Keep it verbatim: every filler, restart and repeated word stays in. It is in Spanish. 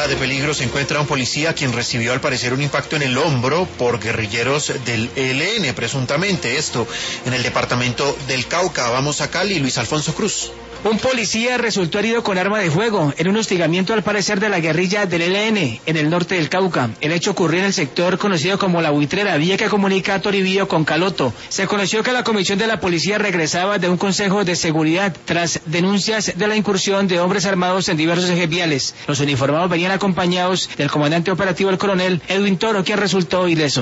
fuera de peligro se encuentra un policía quien recibió al parecer un impacto en el hombro por guerrilleros del E L N, presuntamente, esto en el departamento del Cauca. Vamos a Cali, Luis Alfonso Cruz. Un policía resultó herido con arma de fuego en un hostigamiento al parecer de la guerrilla del E L N en el norte del Cauca. El hecho ocurrió en el sector conocido como La Buitrera, vía que comunica a Toribío con Caloto. Se conoció que la comisión de la policía regresaba de un consejo de seguridad tras denuncias de la incursión de hombres armados en diversos ejes viales. Los uniformados venían acompañados del comandante operativo, el coronel Edwin Toro, quien resultó ileso.